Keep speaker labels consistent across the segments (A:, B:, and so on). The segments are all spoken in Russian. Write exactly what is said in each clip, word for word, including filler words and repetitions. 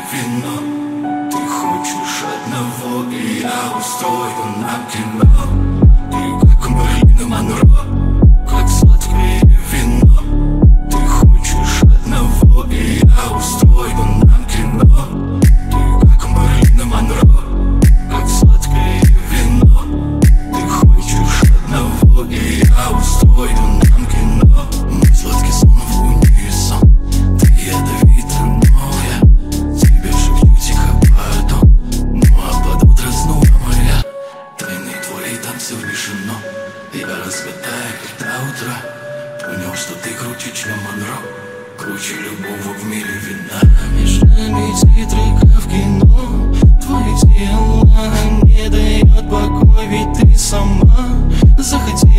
A: вино. Ты хочешь одного, и я устрою нам кино. Ты как Мерлин Монро, как сладкое вино. Ты хочешь одного, и я устрою нам кино. Ты как Мерлин Монро, как сладкое вино. Ты хочешь одного, и я устрою нам кино. Мы сладкий сон в унисон. Ты ядовита, но я тебе шепчу тихо потом. Ну а под утро снова моя тайны твои танцуют бешено. Я разгадаю их до утра. Понял, что ты круче, чем Монро, круче любого в мире вина. Между нами титрика в кино. Твое тело не дает покой, ведь ты сама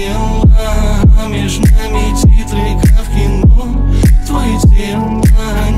A: захотела. Между нами титрика в кино. Твое тело